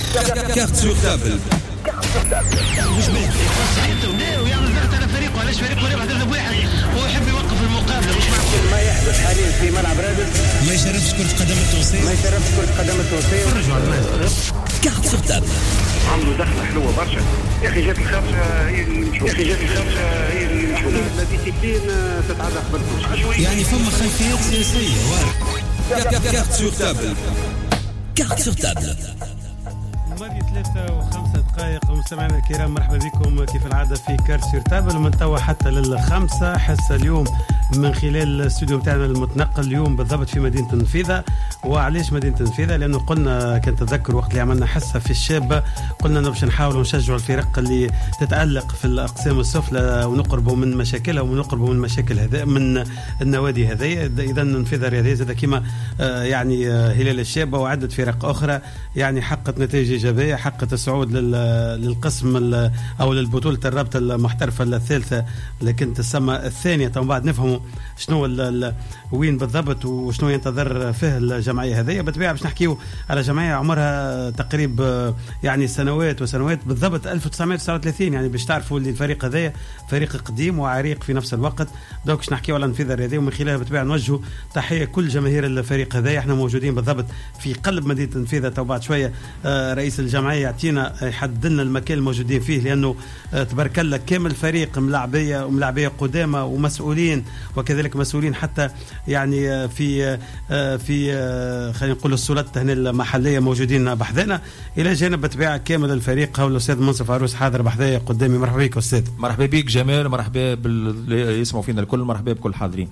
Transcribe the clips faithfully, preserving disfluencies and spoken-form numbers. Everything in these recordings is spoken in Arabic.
كارت سور تابل. مش بيك ويعمل ضغط على فريقه. علاش فريقه ربح ثلاثة بواحد هو يحب يوقف المقابله؟ مش معقول ما يحدث حاليا في ملعب رادس. ما يشرفش كرة قدم التونسية، ما يشرفش كرة قدم التونسية. فرجوا على الناس. كارت سور تابل. عنده دخله حلوه برشا. يا اخي جات الخمسه هي اللي نشوف. يا اخي جات الخمسه هي اللي نشوف. لا ديسيبلين تتعلق بالفوز. يعني فما خلفيات سياسية. كارت سور تابل. كارت سور تابل. ماضي ثلاثة وخمسة دقائق. مستمعينا الكرام مرحبا بكم كيف العادة في كارت سور تابل، ومن توا حتى للخمسة حصة اليوم من خلال الاستوديو بتاعنا المتنقل اليوم بالضبط في مدينة النفيذة. وعليش مدينة النفيذة؟ لأنه قلنا كان تذكر وقت اللي عملنا حصة في الشابة قلنا باش نحاولوا نشجعوا الفرق اللي تتألق في الأقسام السفلى ونقربوا من مشاكلها ونقربوا من مشاكل هذا من النوادي هذه. إذا النفيذة الرياضية زاد كما يعني هلال الشابة وعدة فرق أخرى يعني حققت نتائج إيجابية، حققت الصعود للقسم أو للبطولة الرابطة المحترفة الثالثة لكن تسمى الثانية. ومن بعد نفهموا شنو وين بالضبط وشنو ينتظر فيه الجمعية هذه. بالطبيعة باش نحكيو على جمعية عمرها تقريب يعني سنوات وسنوات بالضبط ألف وتسعمائة وتسعة وثلاثين، يعني باش تعرفوا اللي الفريق هذا فريق قديم وعريق في نفس الوقت. دوك باش نحكيو على النفيذة الرياضية ومن خلالها بالطبيعة نوجهوا تحية كل جماهير الفريق هذا. احنا موجودين بالضبط في قلب مدينة النفيذة. تو بعد شوية رئيس الجمعية يعطينا يحدد لنا المكان الموجودين فيه، لأنه تبارك الله كامل فريق ملاعبية وملاعبية قدامى ومسؤولين وكذلك مسؤولين حتى يعني في في خلينا نقول السلطات هنا المحليه موجودين بحذنا. الى جانب بتبيع كامل الفريق هو الاستاذ منصف عروس حاضر بحذايا قدامي. مرحبا بك استاذ. مرحبا بك جمال، مرحبا باللي يسمعوا فينا الكل، مرحبا بكل الحاضرين.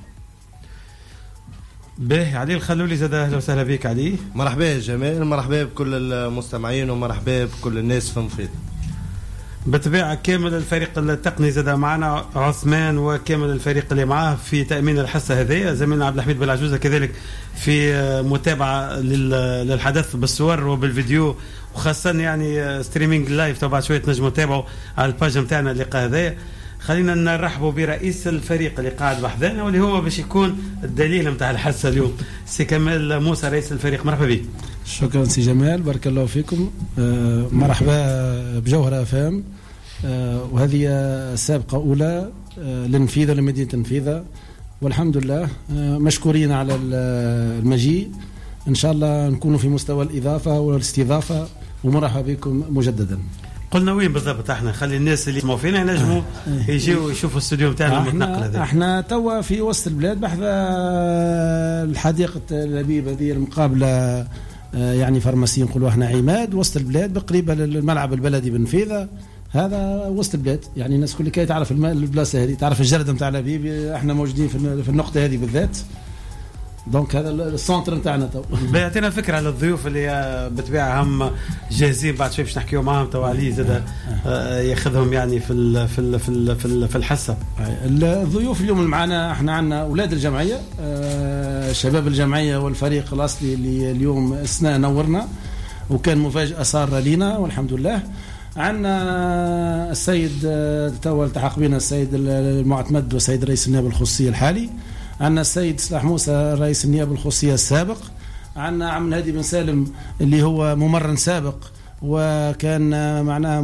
باهي علي الخلولي زاد اهلا وسهلا بك علي. مرحبا يا جمال، مرحبا بكل المستمعين ومرحبا بكل الناس في مفيد. بالطبيعة كامل الفريق التقني زاد معنا عثمان وكامل الفريق اللي معاه في تأمين الحصة هذه. زميلنا عبد الحميد بالعجوزة كذلك في متابعة للحدث بالصور وبالفيديو وخاصة يعني ستريمينج لايف. طبعا شوية نجموا تتابعوا على الباج متاعنا اللقاء هذا. خلينا نرحبوا برئيس الفريق اللي قاعد بحذانا واللي هو باش يكون الدليل متاع الحصة اليوم، سي كمال موسى رئيس الفريق. مرحبا بك. شكرا سي جمال، بارك الله فيكم. آه مرحبا بجوهرة فام. آه وهذه سابقة أولى آه للنفيذة لمدينة النفيذة، والحمد لله آه مشكورين على المجيء. إن شاء الله نكونوا في مستوى الإضافة والاستضافة، ومرحبا بكم مجددا. قلنا وين بالضبط احنا؟ خلي الناس اللي يسمعوا فينا ينجموا آه. يجيوا يشوفوا الاستوديو نتاعنا المتنقل هذا. احنا توا في وسط البلاد بحذا الحديقة اللبيب هذه المقابلة آه يعني فارماسي نقولوا احنا عماد وسط البلاد بقريبة للملعب البلدي بالنفيذة. هذا وسط البلاد يعني الناس كل كي تعرف البلاصة هذه، تعرف الجردة نتاع لبيب. احنا موجودين في النقطة هذه بالذات. دونك هذا السنتر نتاعنا تو. بيعطينا فكره على الضيوف اللي بتبيع هم جاهزين بعد شوي باش نحكيو معاهم تو علي زاد ياخذهم يعني في ال في ال في ال في, ال في الحصه. الضيوف اليوم اللي معنا احنا عندنا اولاد الجمعيه، شباب الجمعيه والفريق الاصلي اللي اليوم اثناء نورنا وكان مفاجاه ساره لينا والحمد لله. عندنا السيد تو التحق بنا السيد المعتمد والسيد رئيس النيابه الخصوصيه الحالي. عندنا السيد صلاح موسى رئيس النيابة الخصوصية السابق. عندنا عم هادي بن سالم اللي هو ممرن سابق وكان معناه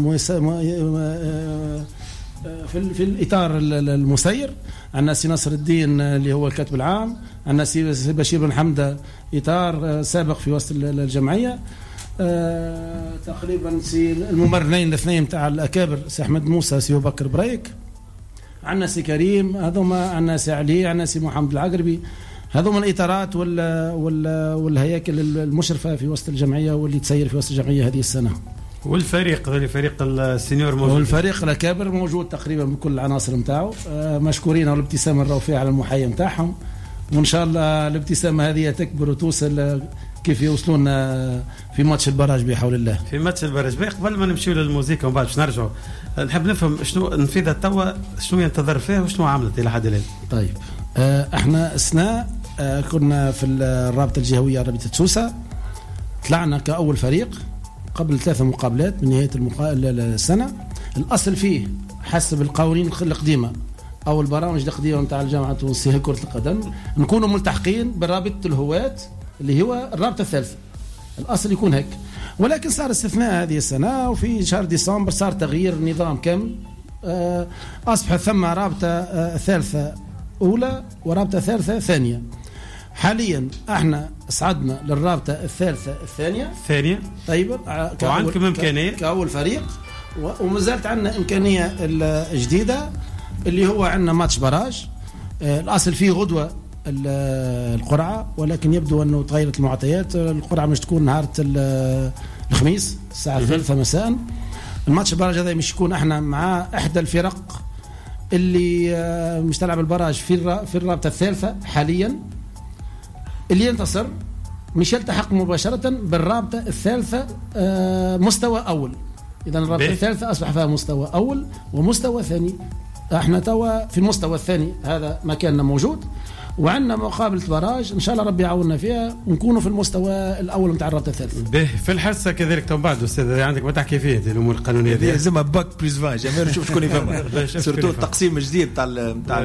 في في الإطار المسير. عندنا سي نصر الدين اللي هو الكاتب العام. عندنا سي بشير بن حمدة إطار سابق في وسط الجمعية. أه تقريبا سي الممرنين الاثنين متاع الأكابر سي أحمد موسى سي بكر بريك. عندنا سي كريم هذوما، عندنا سي علي، عندنا سي محمد العقربي. هذوما الاطارات وال وال والهياكل المشرفه في وسط الجمعيه واللي تسير في وسط الجمعيه هذه السنه. والفريق ذلك فريق السينيور موجود، والفريق الاكابر موجود تقريبا بكل العناصر نتاعو. آه مشكورين والابتسامه الرفيعه على المحيي نتاعهم، وان شاء الله الابتسامه هذه تكبر وتوصل كيف يوصلونا في ماتش البراج بحول الله. في ماتش البراج. قبل ما نمشيو للموسيقى ومن بعد باش نرجعوا نحب نفهم شنو نفيذة توا شنو ينتظر فيه وشنو عملت الى حد الان. طيب آه احنا اثناء آه كنا في الرابطه الجهويه رابطه سوسه، طلعنا كاول فريق قبل ثلاثة مقابلات من نهايه المقا... السنه. الاصل فيه حسب القوانين القديمه او البرامج القديمه نتاع الجامعه التونسيه لكره القدم نكونوا ملتحقين برابطه الهواة اللي هو الرابطه الثالثه. الاصل يكون هيك. ولكن صار استثناء هذه السنة، وفي شهر ديسمبر صار تغيير نظام كامل، أصبح ثم رابطة ثالثة أولى ورابطة ثالثة ثانية. حاليا احنا صعدنا للرابطة الثالثة الثانية ثانية طيب، وعندكم إمكانية كأول فريق، ومازالت عندنا إمكانية الجديدة اللي هو عندنا ماتش براج. الأصل فيه غدوة القرعة، ولكن يبدو أنه تغيرت المعطيات. القرعة مش تكون نهار الخميس الساعة الثالثة مساء. الماتش البراج هذا مش يكون احنا مع إحدى الفرق اللي مش تلعب البراج في في الرابطة الثالثة حاليا. اللي ينتصر مش يلتحق مباشرة بالرابطة الثالثة مستوى أول. إذا الرابطة الثالثة أصبح فيها مستوى أول ومستوى ثاني. احنا توا في المستوى الثاني هذا مكاننا موجود، وعندنا مقابلة براج ان شاء الله ربي يعاوننا فيها ونكونوا في المستوى الاول نتاع الرابطه الثالثه. به في الحصه كذلك تو بعد استاذ عندك ما تحكي فيه الامور القانونيه دي لازم باك بلس عشرين جميل نشوف شكون يفهمها. سورتو التقسيم الجديد تاع تاع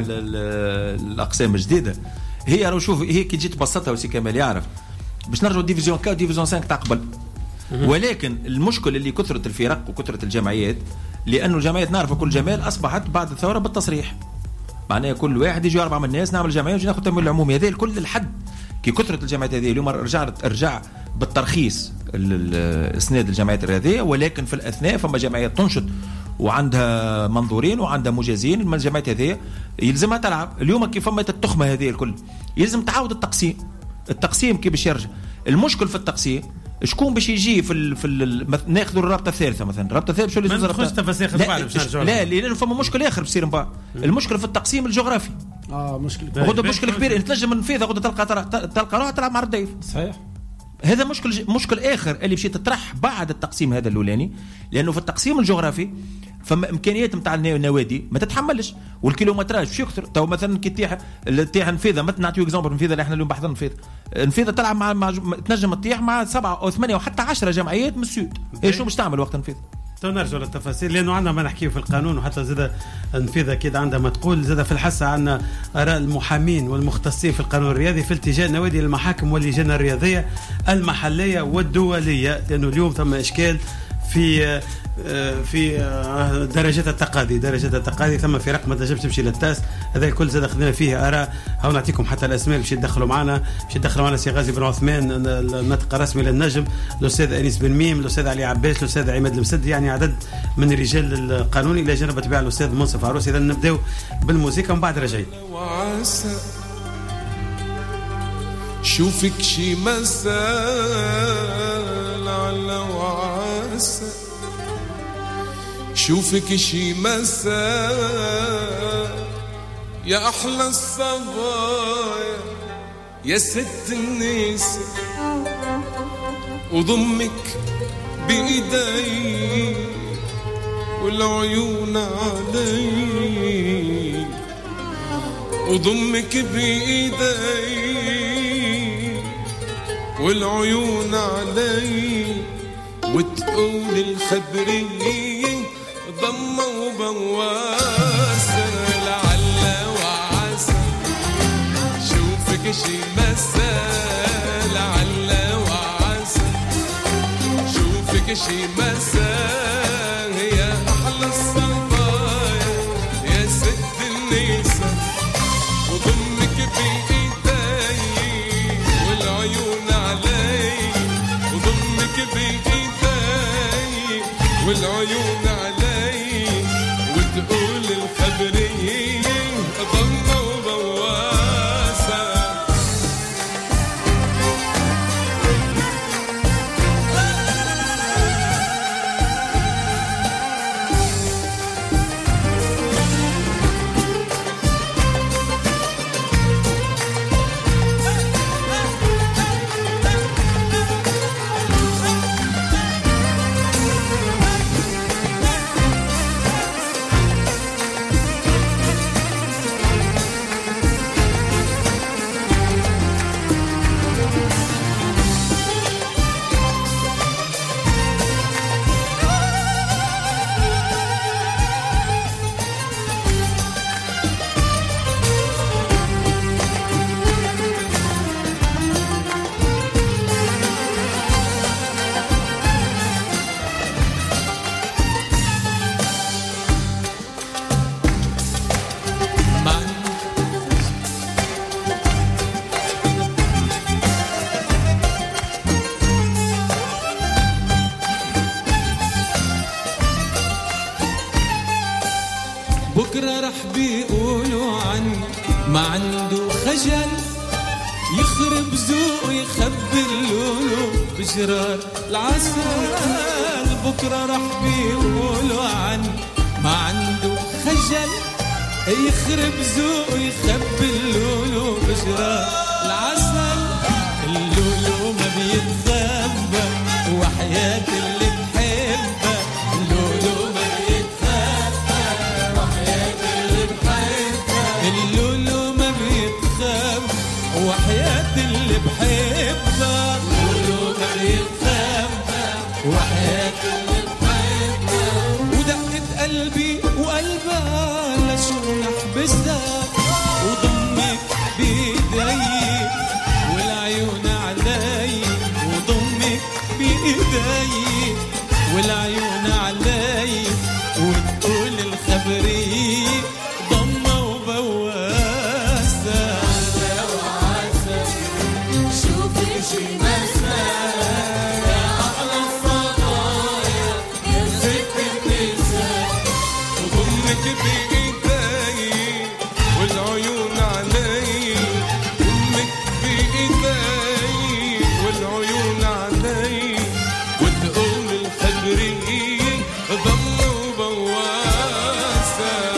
الاقسام الجديده. هي راه شوف هي كي تجي تبسطها وسي كمال يعرف باش نرجعوا ديفيزيون كا وديفيزيون خمسة تاع قبل. ولكن المشكل اللي كثرة الفرق وكثرة الجمعيات، لأنه الجمعيات نعرف كل جمال أصبحت بعد الثورة بالتصريح، معناها كل واحد يجي أربعة من الناس نعمل جمعية ويجي ناخذ تمويل العمومي. هذا الكل الحد كي كثرة الجمعيات هذه اليوم رجعت ارجع بالترخيص اسناد الجمعيات الرياضية، ولكن في الأثناء فما جمعيات تنشط وعندها منظورين وعندها مجازين. الجمعيات هذه يلزمها تلعب. اليوم كيف فما التخمة هذه الكل يلزم تعاود التقسيم. التقسيم كي باش يرجع المشكل في التقسيم شكون باش يجي في ال في ال ناخذوا الرابطه الثالثه مثلا. الرابطه الثالثه شو اللي ما نخش تفاصيل بعد باش نرجعوا. لا لانه فما مشكل اخر بصير من بعد. المشكله في التقسيم الجغرافي. اه مشكل غدا مشكل كبير. انت تنجم من فيذا غدا تلقى تلقى روح تلعب مع الرديف. صحيح. هذا مشكل مشكل اخر اللي باش تطرح بعد التقسيم هذا الاولاني، لانه في التقسيم الجغرافي فما امكانيات نتاع النوادي ما تتحملش، والكيلومتراج باش يكثر. تو مثلا كي تيح تيح نفيذا، مثلا نعطيو اكزامبل نفيذا اللي احنا اليوم بحثنا نفيذا نفيذا تلعب مع, مع تنجم تطيح مع سبعه او ثمانيه وحتى عشرة جمعيات من السود. ايش شو باش تعمل وقت نفيذا؟ تو نرجع للتفاصيل لانه عندنا ما نحكيه في القانون، وحتى زاد نفيذا اكيد عندها ما تقول. زاد في الحصه عندنا اراء المحامين والمختصين في القانون الرياضي في التجاه النوادي للمحاكم واللجان الرياضيه المحليه والدوليه، لانه اليوم ثم اشكال في في درجات التقاضي. درجات التقاضي ثم فرق ما تنجمش تمشي للتاس. هذا الكل زاد خذينا فيه اراء. هاو نعطيكم حتى الاسماء باش يدخلوا معنا باش يدخلوا معنا سي غازي بن عثمان الناطق الرسمي للنجم، الاستاذ انيس بن ميم، الاستاذ علي عباس، الاستاذ عماد المسد، يعني عدد من رجال القانون الى جانب تبع الاستاذ منصف عروس. اذا نبداو بالموسيقى ومن بعد رجعين. شوفك شي مساء على وعسى، شوفك شي مساء يا أحلى الصبايا يا ست الناس، وضمك بإيدي والعيون علي، وضمك بإيدي والعيون علي، وتقول الخبرية ضمة وبواسة لعل وعسى، شوفك شي مساء لعل وعسى، شوفك شي مساء يا أحلى الصبايا يا ست النساء، وضمك بإيدي والعيون علي، وضمك بإيدي والعيون علي، وتقول الخبرية ضمة وبواسة. راح بيقولوا عني ما عنده خجل يخرب ذوق يخبي اللولو بجرار العسل بكرة راح بيقولوا عني ما عنده خجل يخرب ذوق يخبي اللولو بجرار العسل اللولو ما بيتخبى وحياة اللي بحبها اللولو ما بيتخبى وحياة اللي بحبها اللولو ما بيتخبى وحياة اللي بحبها اللولو ما بيتخبى وحياة اللي بحبها ودقت قلبي وقلبها لشو نحبسها وضمك بإيدي والعيون علي وضمك بإيدي والعيون علي وتقول الخبرية ضمة وبواسة شوفي شي مسمار يا أحلى الصبايا يا ست النساء وضمك بإيدي والعيون علي ضمك بإيدي والعيون علي وتقول الخبرية ضمة وبواسة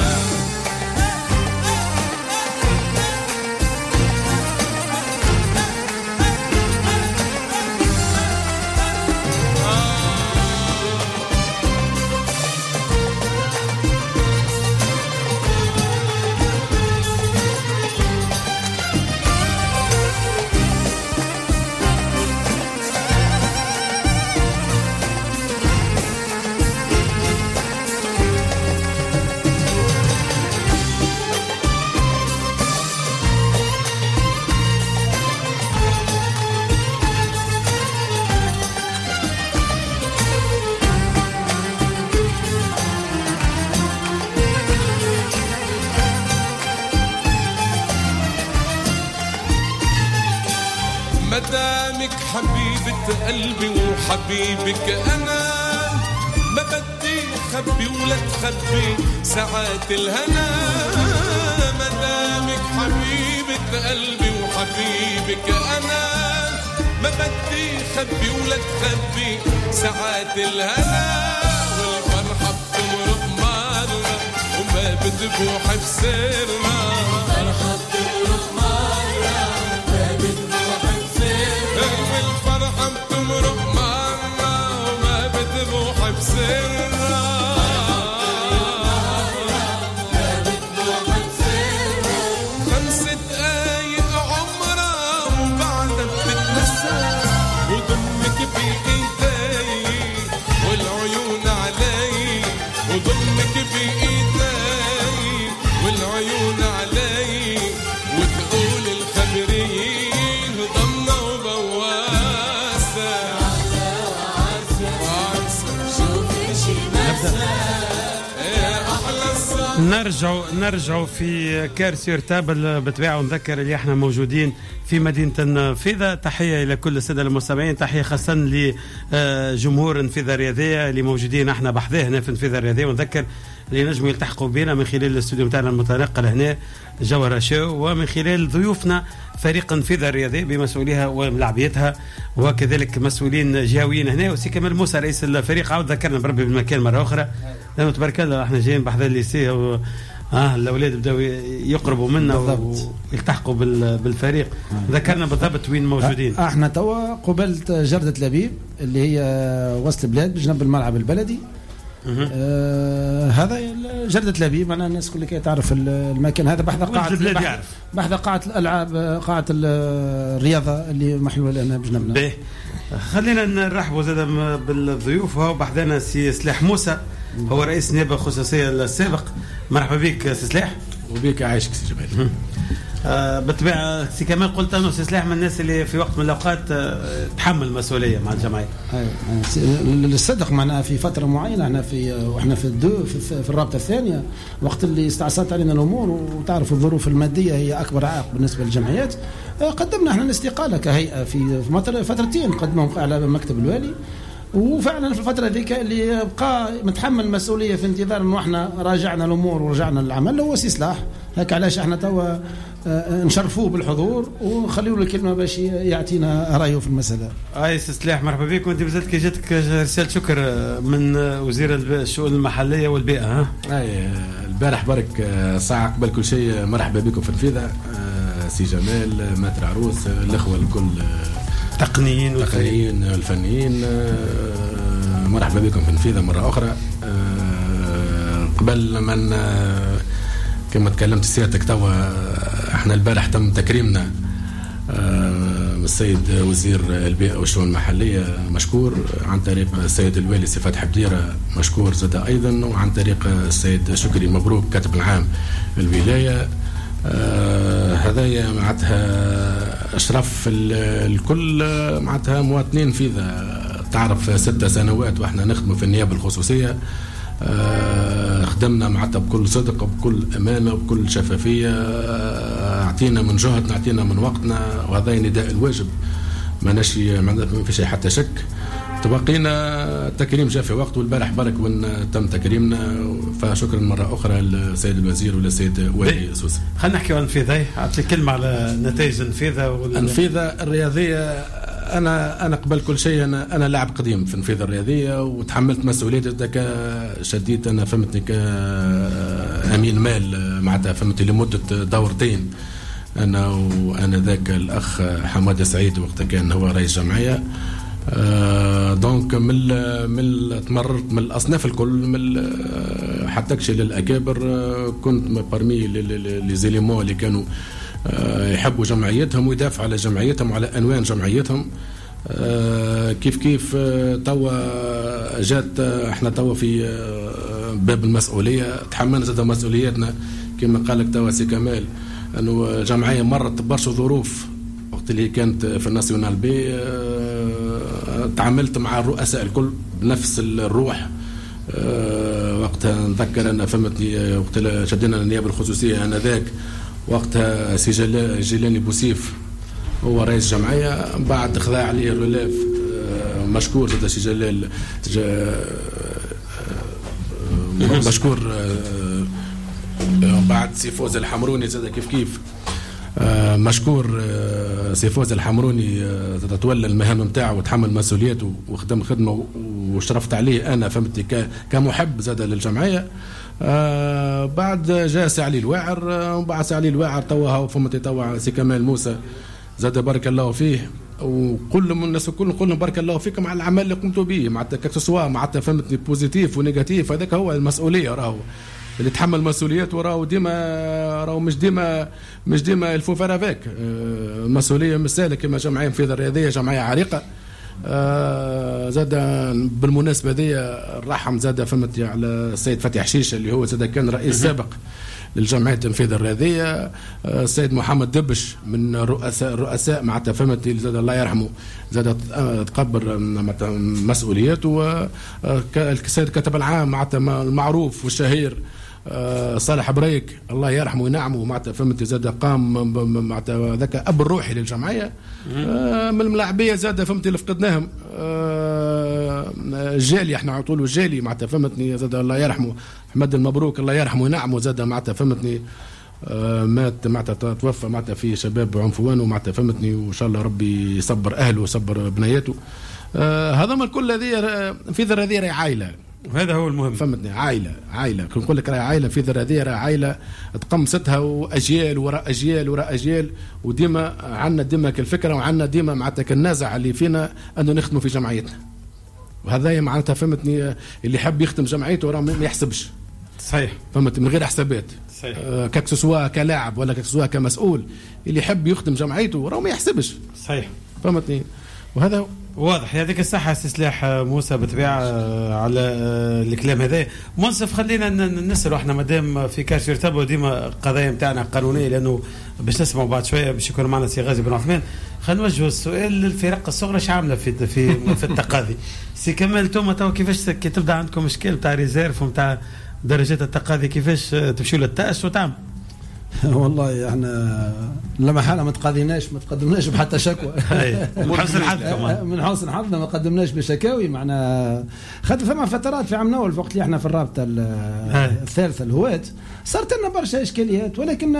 مدامك حبيبة قلبي وحبيبك أنا ما بدي خبي ولا تخبي ساعات الهنا مدامك حبيبة قلبي وحبيبك أنا ما بدي خبي ولا تخبي ساعات الهنا والفرحة بتمرق مرة وما بتبوح بسرنا الفرحة بتمرق مرة وما بتبوح بسرنا والفرحة بتمرق مرة وما بتبوح بسرنا خمس دقايق عمرها وبعدها بتتنسى وضمك بإيدي والعيون علي وضمك بإيدي والعيون علي وتقول الخبريين ضمة وبواسة شوفي شي نرجع نرجع في كارسير تابل بتباع ونذكر اللي احنا موجودين في مدينة النفيذة. تحية إلى كل السادة المستمعين، تحية خاصة لجمهور النفيذة الرياضية اللي موجودين احنا بحذاه هنا في النفيذة الرياضية، ونذكر اللي نجموا يلتحقوا بنا من خلال الاستوديو متاعنا المتنقل هنا جوهرة شو، ومن خلال ضيوفنا فريق النفيذة الرياضية بمسؤوليها وملاعبيتها، وكذلك مسؤولين جهويين هنا، وسي كمال موسى رئيس الفريق عاود ذكرنا بربي بالمكان مرة أخرى، لأنه تبارك الله احنا جايين بحذا الليسيه و... اه الاولاد بداوا يقربوا منا ويلتحقوا بالفريق. ذكرنا بالضبط وين موجودين. احنا توا قبلت جردة لبيب اللي هي وسط البلاد بجنب الملعب البلدي. آه هذا جردة لبيب، معناها الناس كل كي تعرف المكان هذا بحذا قاعة بحذا قاعة الالعاب، قاعة الرياضة اللي محلولة لنا بجنبنا. باهي خلينا نرحبوا زاد بالضيوف. هو بحذانا سي سلاح موسى، هو رئيس نيابة خصوصية السابق. مرحبا بك سي سلاح. وبيك عايشك سي جبال. آه بالطبيعة سي كمال قلت أنه سي سلاح من الناس اللي في وقت من الأوقات آه تحمل مسؤولية مع الجمعية. الصدق معنا في فترة معينة احنا في واحنا في الدو في, في الرابطة الثانية وقت اللي استعصت علينا الأمور، وتعرف الظروف المادية هي أكبر عائق بالنسبة للجمعيات. آه قدمنا احنا الاستقالة كهيئة في فترتين، قدمهم على مكتب الوالي وفعلا في الفتره ذيك اللي بقى متحمل المسؤوليه في انتظار انه احنا راجعنا الامور ورجعنا للعمل هو سي صلاح. هكا علاش احنا توا نشرفوه بالحضور ونخليوا له الكلمه باش يعطينا رايه في المساله. اي سي سلاح مرحبا بك. وانت مازلت كي جاتك رساله شكر من وزير الشؤون المحليه والبيئه. ها اي البارح برك ساعه قبل كل شيء مرحبا بكم في الفيذا سي جمال ماتر عروس الاخوه الكل تقنيين والتقنيين والفنيين مرحبا بكم في الفيذا مره اخرى. قبل من كما تكلمت سيادتك توا احنا البارح تم تكريمنا السيد وزير البيئة والشؤون المحلية مشكور، عن طريق السيد الوالي سي فتحي بديرة مشكور زاد أيضا، وعن طريق السيد شكري مبروك كاتب العام الولاية. آه هذايا معناتها أشرف الكل معناتها مواطنين في ذا تعرف ستة سنوات وإحنا نخدم في النيابة الخصوصية. آه خدمنا معناتها بكل صدق وبكل أمانة وبكل شفافية. آه أعطينا من جهدنا أعطينا من وقتنا، وهذا نداء الواجب ما نشي ما فيش حتى شك. تبقينا التكريم جاء في وقت والبارح برك وين تم تكريمنا، فشكرا مرة أخرى للسيد الوزير وللسيد والي سوسة. خلينا نحكي عن النفيذة، أعطي كلمة على نتائج النفيذة. النفيذة الرياضية أنا أنا قبل كل شيء أنا أنا لاعب قديم في النفيذة الرياضية، وتحملت مسؤوليتي كشديد. أنا فهمتني كأمين مال معناتها فهمتني لمدة دورتين أنا وأنا ذاك الأخ حماد سعيد وقتها كان هو رئيس جمعية. آه دونك من من تمررت من الاصناف الكل، من حتى كشي للاكابر. آه كنت بارمي لي زيليمون اللي كانوا آه يحبوا جمعيتهم ويدافعوا على جمعيتهم وعلى انوان جمعيتهم. آه كيف كيف آه توا جات آه احنا توا في آه باب المسؤوليه، تحملنا زاد مسؤولياتنا كما قال لك توا سي كمال، انه جمعيه مرت برشا ظروف وقت اللي كانت في الناسيونال بي. أه تعاملت مع الرؤساء الكل بنفس الروح. أه وقتها نذكر أنا فهمتني وقت شدينا النيابة الخصوصية أنا ذاك وقتها سي جيلاني بوسيف هو رئيس جمعية، بعد خذا عليه الرلاف. أه مشكور زاد سي جلال مشكور. أه بعد سي فوز الحمروني زاد كيف كيف آه مشكور. آه سي فوز الحمروني آه تتولى المهام نتاعو وتحمل مسؤولياته وخدم خدمه وشرفت عليه انا فهمتني كمحب زاد للجمعيه. آه بعد جاء سي علي الواعر، آه وبعد سي علي الواعر توا فهمتني توا سي كمال موسى زاد بارك الله فيه، وكل من الناس الكل نقول بارك الله فيكم على العمل اللي قمتوا به معناتها كسوا معناتها فهمتني بوزيتيف ونيجاتيف. هذاك هو المسؤوليه راهو اللي تحمل مسؤوليات وراه ديما راهو مش ديما مش ديما الفوفر افيك. المسؤوليه مش سهله كما جمعيه في الرياضيه جمعيه عريقه. آه زاد بالمناسبه ذي الرحم زاد فهمت على السيد فتحي حشيشه اللي هو زاد كان رئيس سابق للجمعيه التنفيذيه الرياضيه. آه السيد محمد دبش من رؤساء الرؤساء معناتها فهمت اللي زاد الله يرحمه زاد تقبل مسؤولياته. السيد كاتب العام معناتها المعروف والشهير آه صالح بريك الله يرحمه وينعمه معناتها فهمت زاد قام معناتها ذاك اب الروحي للجمعيه. آه من الملاعبيه زاد فهمت اللي فقدناهم. آه جالي احنا على طول جالي معناتها فهمتني زاد الله يرحمه احمد المبروك الله يرحمه وينعمه زاد معناتها فهمتني. آه مات معناتها توفى معناتها في شباب عنفوان ومعناتها فهمتني، وان شاء الله ربي يصبر اهله ويصبر بنياته. آه هذا ما الكل هذه في ذا هذه عائله، وهذا هو المهم فهمتني. عائله عائله نقول لك راهي عائله في ذا هذه عائله تقمصتها واجيال وراء اجيال وراء اجيال، وديما عندنا ديما الفكره وعندنا ديما معناتها النازع اللي فينا انه نخدموا في جمعيتنا. وهذا معناتها فهمتني اللي يحب يخدم جمعيته راه ما يحسبش صحيح فهمت من غير حسابات صحيح. آه كاكسوا كلاعب ولا كاكسوا كمسؤول اللي يحب يخدم جمعيته راه ما يحسبش صحيح فهمتني. وهذا واضح. يعطيك الصحة سي سلاح موسى بالطبيعة على الكلام هذا. منصف خلينا نسألوا احنا مادام في كاش يرتبوا ديما قضايا نتاعنا قانونية، لأنه باش نسمعوا بعد شوية باش يكون معنا سي غازي بن عثمان. خلينا نوجهوا السؤال للفرق الصغرى ايش عاملة في في في التقاضي. سي كمال انتم تو كيفاش كي تبدا عندكم مشكل تاع ريزيرف ومتاع درجات التقاضي كيفاش تمشيوا للتأس وتعمل؟ والله احنا لما حالة ما تقاضيناش ما تقدمناش بحتى شكوى من حسن حظنا من حسن حظنا ما قدمناش بشكاوي معنا. خاطر ثم فترات في عام نول وقت اللي احنا في الرابطه الثالثه الهواة صارت لنا برشا اشكاليات، ولكن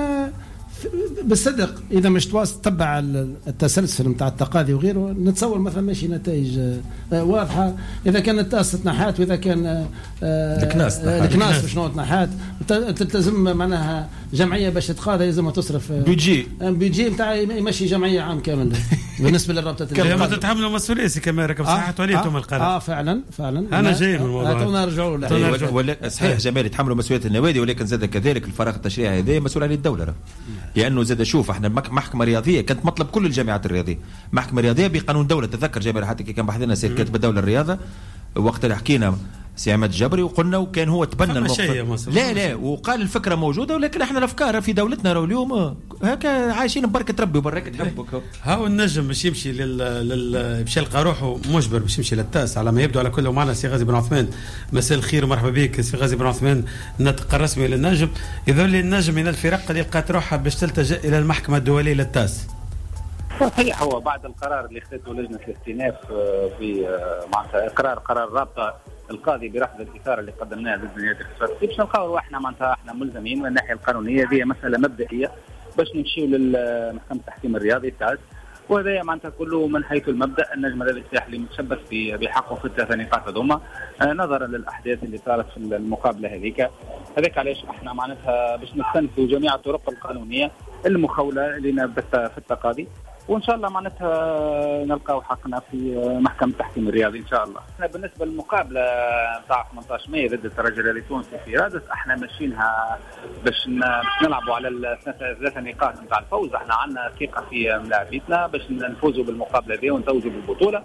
بالصدق اذا مش تتبع التسلسل نتاع التقاضي وغيره نتصور مثلا ماشي نتائج واضحه. اذا كانت تاس تنحات واذا كان الكناس الكناس شنو تنحات تلتزم معناها جمعيه باش تقاضي لازم تصرف بيجي بيجي نتاع يمشي جمعيه عام كامل بالنسبه للرابطه. كما تتحملوا مسؤوليه سي كما راكم صحه وليتم القرار. اه فعلا فعلا انا جاي من الموضوع هذا نرجعوا له. صحيح جمال يتحملوا مسؤوليه النوادي، ولكن زاد كذلك الفراغ التشريعي هذا مسؤول عليه الدوله، لانه زاد شوف احنا محكمه رياضيه كانت مطلب كل الجامعات الرياضيه، محكمه رياضيه بقانون دوله. تذكر جابر حتى كي كان بحثنا سيد كاتب الدوله الرياضه وقت اللي حكينا سي عماد الجبري وقلنا وكان هو تبنى الموقف. لا لا وقال الفكره موجوده، ولكن احنا الافكار في دولتنا راهو اليوم هكا عايشين ببركه ربي وبركه حبك. هاو النجم باش يمشي لل لل باش يلقى روحه مجبر باش يمشي للتاس على ما يبدو على كل. معنا سي غازي بن عثمان، مساء الخير ومرحبا بك سي غازي بن عثمان، الناطق الرسمي للنجم. يظل النجم من الفرق اللي لقات روحها باش تلتجئ الى المحكمه الدوليه للتاس. صحيح، هو بعد القرار اللي اخذته لجنه الاستئناف في معناتها اقرار قرار الرابطه القاضي برفض الاثاره اللي قدمناها ضد نيات الاختصاصيه باش نلقاو احنا معناتها احنا ملزمين من الناحيه القانونيه. هذه مساله مبدئيه باش نمشيو للمحكمه التحكيم الرياضي التاس، وهذا معناتها كله من حيث المبدا النجم الرياضي الساحلي متشبث بحقه في الثلاث نقاط هذوما نظرا للاحداث اللي صارت في المقابله هذيك. هذاك علاش احنا معناتها باش نستنفذوا جميع الطرق القانونيه المخوله اللي في التقاضي، وان شاء الله معناتها نلقاو حقنا في محكمه التحكيم الرياضي ان شاء الله. احنا بالنسبه للمقابله نتاع ثمانية عشر مايو ضد الترجي الرياضي التونسي في رادس احنا ماشيينها باش نلعبوا على الثلاث نقاط نتاع الفوز. احنا عندنا ثقه في ملاعبيتنا باش نفوزوا بالمقابله دي ونتوجوا بالبطوله.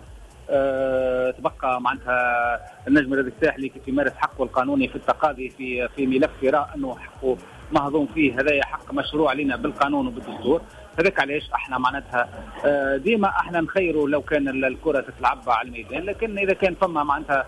أه تبقى معناتها النجم الرياضي الساحلي كيف يمارس حقه القانوني في التقاضي في في ملف فراء انه حقه مهضوم فيه، هذا حق مشروع علينا بالقانون وبالدستور. هذاك علاش احنا معناتها ديما احنا نخيروا لو كان الكره تتلعب على الميدان، لكن اذا كان فما معناتها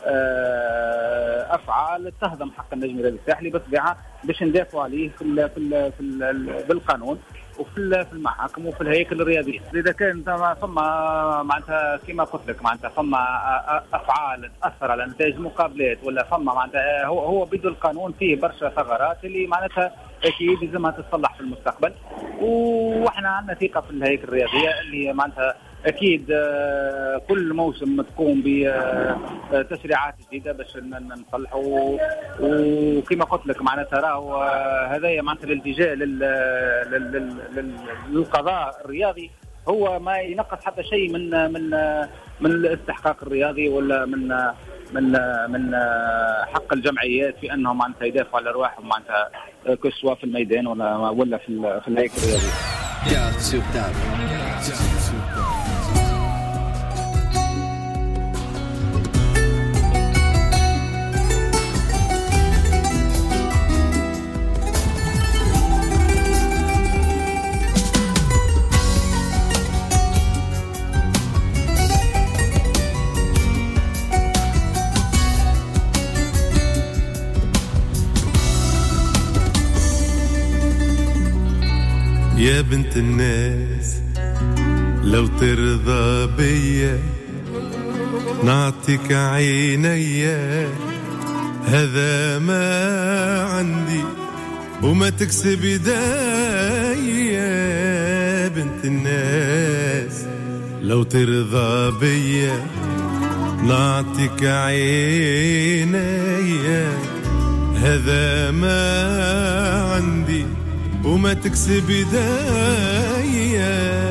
افعال تهضم حق النجم الرياضي الساحلي بالطبيعه باش ندافعوا عليه في ال في ال في ال بالقانون وفي في المحاكم وفي الهياكل الرياضيه. اذا كان فما معناتها كما قلت لك معناتها فما افعال تاثر على نتائج المقابلات ولا فما معناتها هو هو بيد القانون فيه برشا ثغرات اللي معناتها اكيد لازمها تتصلح في المستقبل، واحنا عندنا ثقه في الهياكل الرياضيه اللي معناتها اكيد كل موسم تقوم بتشريعات جديده باش نصلحوا. وكما قلت لك معناتها راهو هذايا معناتها الالتجاء للقضاء الرياضي هو ما ينقص حتى شيء من من من الاستحقاق الرياضي ولا من من من حق الجمعيات في انهم معناتها يدافعوا على ارواحهم معناتها كسوا في الميدان ولا ولا في في الهيكل الرياضي. يا بنت الناس لو ترضى بيا نعطيك عينيا، هذا ما عندي وما تكسب يدايا. بنت الناس لو ترضى بيا نعطيك عينيا، هذا ما عندي وما تكسب يدايا.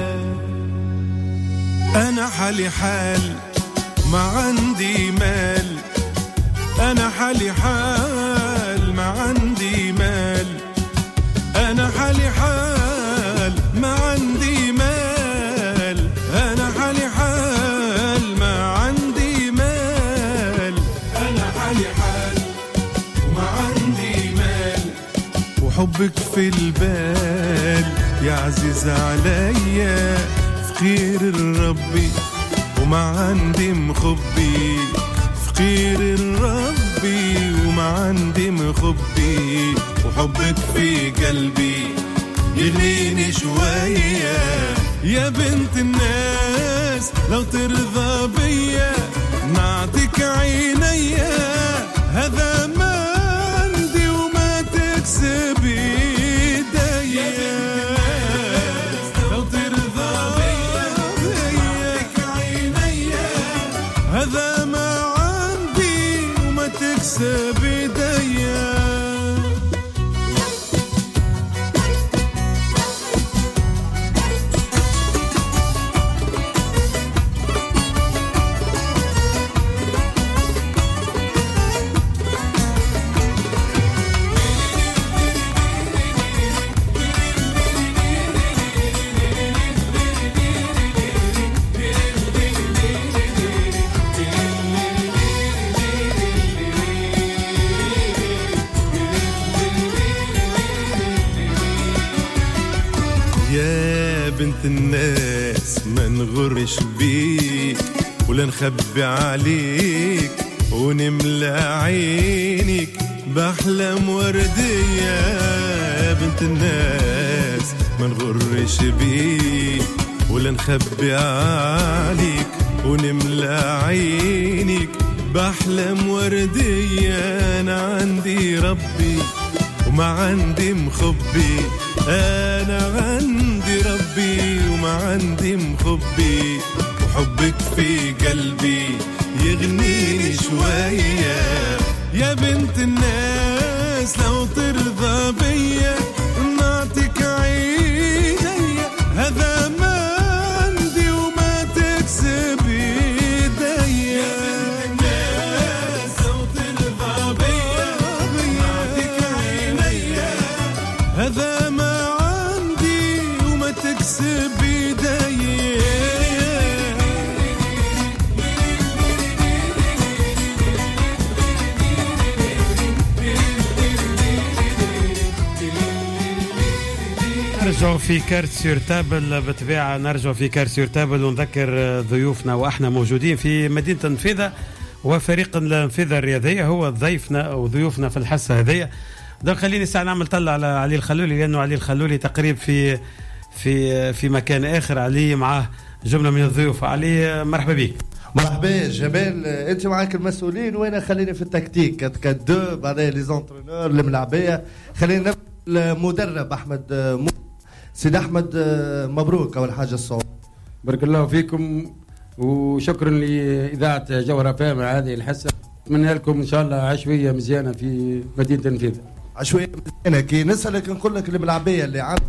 أنا حالي حال ما عندي مال، أنا حالي حال ما عندي مال، أنا حالي حال ما عندي مال، أنا حالي حال ما عندي مال، أنا حالي حال ما عندي مال، وحبك في البال يا عزيز عليا، فقير الربي وما عندي مخبي، فقير الربي وما عندي مخبي، وحبك في قلبي يغنيني شوية. يا بنت الناس لو ترضى بيا نعطيك عينيا، هذا ما عندي وما تكسب ايديا. لو ترضى بيا نعطيك عينيا، هذا ما عندي وما تكسب ايديا. بنت الناس ما نغرش بيك ولا نخبي عليك ونملى عينك بأحلام وردية. بنت الناس ما نغرش بيك ولا نخبي عليك ونملى عينك بأحلام وردية. أنا عندي ربي وما عندي مخبي، أنا عندي ربي وما عندي مخبي، وحبك في قلبي يغنيني شوية. يا بنت الناس لو ترضى بيا نعطيك عينيا، هذا ما عندي وما تكسب ايديا. يا بنت الناس لو ترضى بيا نعطيك عينيا، هذا ما تكسب ايديا. نرجعوا في كارت سور تابل بطبيعة، نرجعوا في كارت سور تابل ونذكر ضيوفنا واحنا موجودين في مدينة النفيذة وفريق النفيذة الرياضية هو ضيفنا وضيوفنا في الحصة هذه. دونك خليني ساعة نعمل طلع على علي الخلولي، لأنه علي الخلولي تقريب في في في مكان آخر. علي معاه جملة من الضيوف. علي مرحبا بك. مرحبا جمال، انت معاك المسؤولين وانا خليني في التكتيك كات كات دو، بعدين لي زونترينور الملاعبيه. خلينا المدرب احمد م... سيد احمد مبروك اول حاجه الصوت. بارك الله فيكم وشكرا لاذاعه جوهره فامه هذه الحصه. اتمنى لكم ان شاء الله عشوائيه مزيانه في مدينه النفيذه. عشوائيه مزيانه كي نسالك نقول لك الملاعبيه اللي عند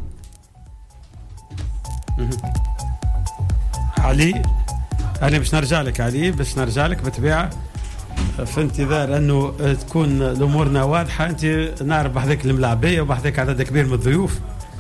علي. أنا باش نرجع لك علي، باش نرجع لك بطبيعة في انتظار أنه تكون الأمورنا واضحة. أنت نعرف بحذاك الملاعبية وبحذاك عدد كبير من الضيوف،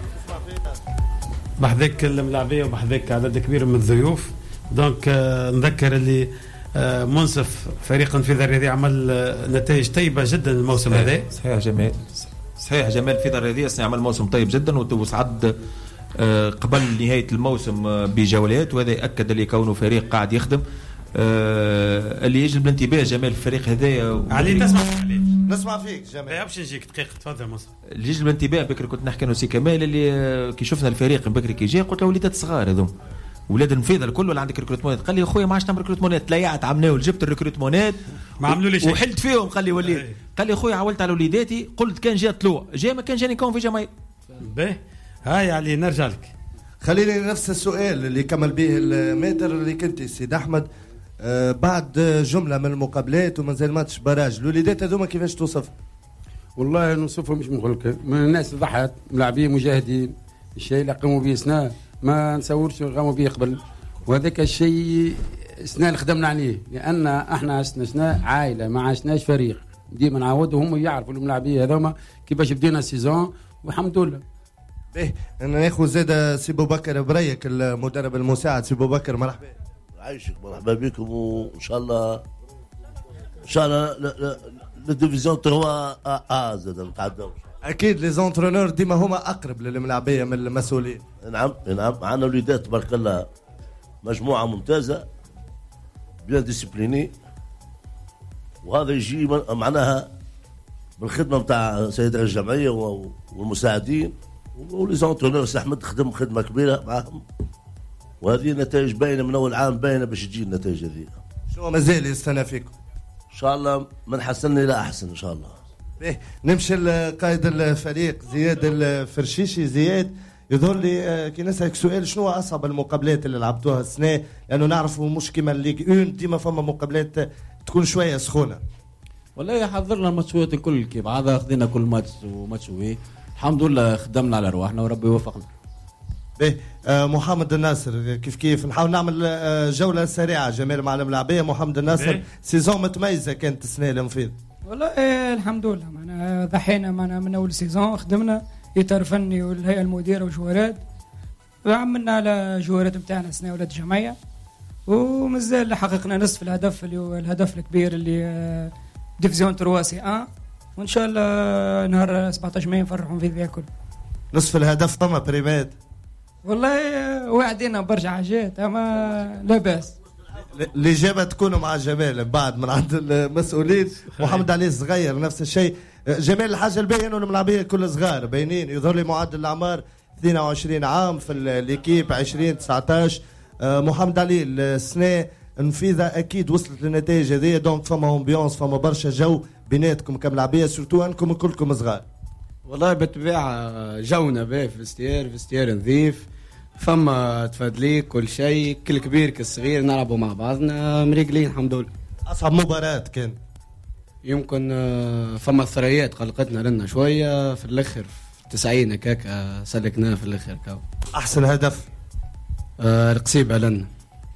بحذاك الملاعبية وبحذاك عدد كبير من الضيوف. دونك نذكر اللي منصف فريق النفيذة الرياضية عمل نتائج طيبة جدا الموسم هذا. صحيح جمال، صحيح جمال. النفيذة الرياضية عمل موسم طيب جدا وصعد قبل نهاية الموسم بجولات، وهذا يأكد اللي كونه فريق قاعد يخدم. اللي يجلب الانتباه جمال الفريق هذايا. علي تسمع علي؟ نسمع فيك جمال. باش نجيك دقيقة تفضل مصر. اللي يجلب الانتباه بكري كنت نحكي انا سي كمال اللي كي شفنا الفريق بكري كي جاي قلت له وليدات صغار هذوم ولاد النفيذة الكل ولا عندك ريكروتمونات؟ قال لي اخويا ما عادش نعمل ريكروتمونات، تليعت عملناه جبت الريكروتمونات ما عملوا لي شيء وحلت فيهم. قال لي وليد، قال لي اخويا عولت على وليداتي قلت كان جاء طلوع جاي ما كان جاني كون في جماعي. باهي هاي علي نرجع لك. خليني نفس السؤال اللي كمل به الماتر اللي كنت سيد احمد. آه بعد جمله من المقابلات ومازال ماتش باراج، الوليدات هذوما كيفاش توصف؟ والله نوصفهم مش مغلق، من الناس ضحت ملاعبين مجاهدين، الشيء اللي قاموا به سنة ما نصورش قاموا به قبل، وهذاك الشيء سنة اللي خدمنا عليه، لان احنا عشنا سنة عائله ما عشناش فريق. ديما نعودوا هم يعرفوا الملاعبين هذوما كيفاش بدينا السيزون والحمد لله. باهي ناخذ زاد سي بو بكر بريك المدرب المساعد. سي بو بكر مرحبا. عايشك مرحبا بكم وان شاء الله ان شاء الله الديفيزيون تروا ا زاد نتعداو. اكيد لي زونترونور ديما هما اقرب للملاعبيه من المسؤولين. نعم نعم معنا وليدات تبارك الله مجموعه ممتازه بيان ديسيبليني، وهذا يجي معناها بالخدمه نتاع سيد الجمعيه والمساعدين ولي زونترونور سي احمد خدم خدمه كبيره معاهم، وهذه نتائج باينه من اول عام، باينه باش تجي النتائج هذه. شو مازال يستنى فيكم؟ ان شاء الله من حسن الى احسن ان شاء الله. باهي نمشي لقائد الفريق زياد الفرشيشي. زياد يظهر لي كي نسألك سؤال، شنو اصعب المقابلات اللي لعبتوها السنه؟ لانه نعرفوا مش كيما الليغ اون ديما فما مقابلات تكون شويه سخونه. والله حضرنا الماتشات الكل كيف عادة، خذينا كل ماتش وماتش وي الحمد لله، خدمنا على رواحنا وربي يوفقنا. باهي آه محمد الناصر كيف كيف نحاول نعمل آه جوله سريعه. جمال معلم العبيه محمد الناصر، سيزون متميزه كانت السنه المفيد. والله إيه الحمد لله، معنا ضحينا معنا من اول سيزون، خدمنا اطار فني والهيئه المديره وجوارات، وعملنا على جوارات نتاعنا السنه ولاد الجمعيه، ومازال حققنا نصف الهدف اللي هو الهدف الكبير اللي ديفيزيون ثلاثة سي واحد، وان شاء الله نهار سبعطاش ماي نفرحوا في ذا كل. نصف الهدف فما بريمات والله واعدين برشا حاجات، اما لا باس. الإجابة تكون مع جمال بعد من عند المسؤولين. محمد علي صغير نفس الشيء. جمال الحاجة الباهية انه الملاعبية كل صغار باينين، يظهر لي معدل الأعمار اثنين وعشرين عام في الإيكيب عشرين تسعطاش. محمد علي السنة نفيذة أكيد وصلت للنتائج هذه، دونك فما أمبيونس، فما برشا جو بيناتكم كملاعبية، سورتو أنكم كلكم صغار. والله بالطبيعة جونا باهي في الاستيار، في استيار نظيف، فما تفادليك كل شيء، كل كبير كالصغير نلعبوا مع بعضنا مريقلين الحمد لله. أصعب مباراة كان يمكن فما الثريات قلقتنا لنا شوية في الأخر، في تسعين هكاك سلكناه في الأخر. كاو أحسن هدف آه القصيبة لنا.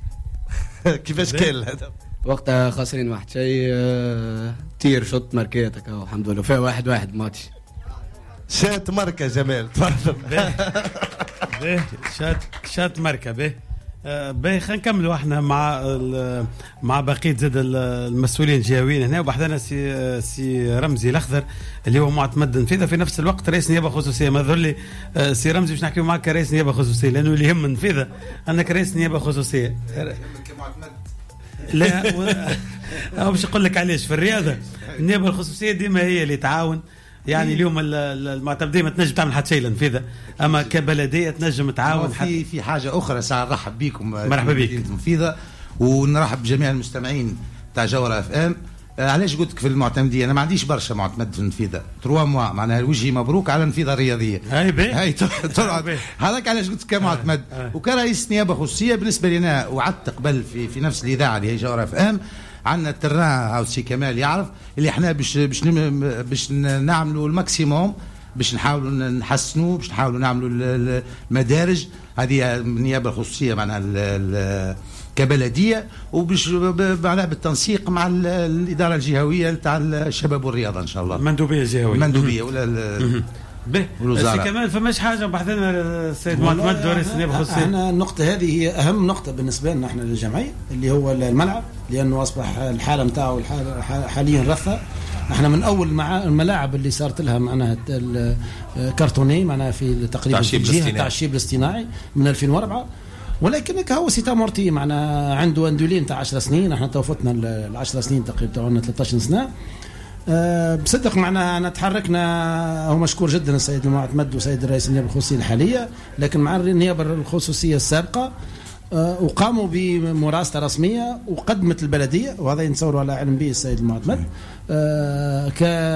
كيفاش كان الهدف؟ وقتها خاسرين واحد شيء، آه تير شوت ماركيتك الحمد لله، فيها واحد واحد ماتش. شات ماركة جمال تفضل. باهي شات شات ماركة باهي باهي. خلينا نكملوا احنا مع مع بقيه زاد المسؤولين الجهويين هنا، وبحثنا سي سي رمزي الاخضر اللي هو معتمد نفيذه في نفس الوقت رئيس نيابه خصوصيه. ما ظهر لي سي رمزي باش نحكيو معك كرئيس نيابه خصوصيه، لانه اللي يهم نفيذه انك رئيس نيابه خصوصيه. لا و... باش نقول لك علاش في الرياضه النيابه الخصوصيه ديما هي اللي تعاون، يعني اليوم المعتمدين ما تنجم تعمل حتى شيء لنفيذه، اما كبلديه تنجم تعاون. في في حاجه اخرى ساعه نرحب بكم، مرحبا بك نفيذه، ونرحب بجميع المستمعين تاع جوهر اف ام. علاش قلت لك في المعتمديه انا ما عنديش برشا معتمد في النفيذه ثلاثة موا، معناها وجهي مبروك على النفيذه الرياضيه. هاي باهي هاي هذاك علاش قلت كمعتمد وكرئيس نيابه خصوصيه. بالنسبه لنا وعدت قبل في في نفس الاذاعه اللي هي جوهر اف ام، عندنا التران او سي كمال يعرف اللي احنا باش باش باش نعملوا الماكسيموم، باش نحاولوا نحسنوا، باش نحاولوا نعملوا المدارج هذه النيابه الخصوصيه معناها كبلديه، وباش معناها بالتنسيق مع الاداره الجهويه تاع الشباب والرياضه ان شاء الله. المندوبيه الجهويه المندوبيه ولا الوزاره. سي كمال فماش حاجه بحثنا السيد معتمد رئيس النيابه الخصوصيه. احنا النقطه هذه هي اهم نقطه بالنسبه لنا احنا للجمعيه، اللي هو الملعب، لانه اصبح الحاله نتاعو حاليا رثه. احنا من اول مع الملاعب اللي صارت لها معناها الكرتوني معناها في تقريبا في الجهه تاع الشيب الاصطناعي من ألفين وأربعة، ولكن هو سيتا مورتي معناها عنده اندولين تاع عشر سنين، احنا توفتنا ال عشر سنين تقريبا تاعنا ثلاثطاش سنه. أه بصدق معنا أنا تحركنا، هو مشكور جدا السيد المعتمد وسيد الرئيس النيابه الخصوصيه الحاليه، لكن مع النيابه الخصوصيه السابقه أه وقاموا بمراسله رسميه وقدمت البلديه، وهذا ينتصوروا على علم به السيد المعتمد، أه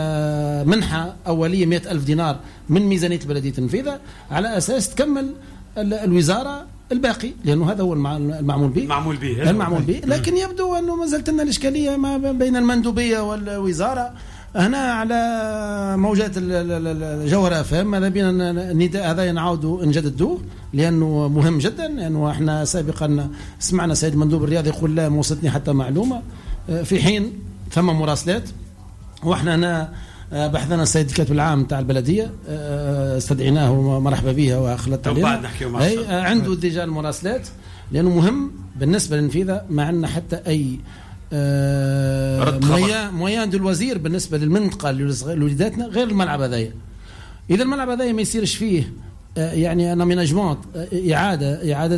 كمنحه اوليه مئة ألف دينار من ميزانيه البلديه النفيذه، على اساس تكمل الوزاره الباقي، لانه هذا هو المعمول به معمول به المعمول به. لكن يبدو انه ما زالت لنا الاشكاليه ما بين المندوبيه والوزاره هنا على موجات الجوهره اف ام. ماذا بينا النداء هذا نعاودوا نجددوه لانه مهم جدا، لانه احنا سابقا سمعنا سيد المندوب الرياضي يقول لا ما وصلتني حتى معلومه، في حين ثم مراسلات. واحنا هنا بحثنا السيد الكاتب العام تاع البلديه استدعيناه مرحبا به واخلت علينا، اي عنده ديجا المراسلات، لانه مهم بالنسبه للنفيذه. ما عندنا حتى اي مويان مويان دو الوزير بالنسبه للمنطقه لوليداتنا غير الملعب هذايا. اذا الملعب هذايا ما يصيرش فيه يعني انا مانجمنت اعاده اعاده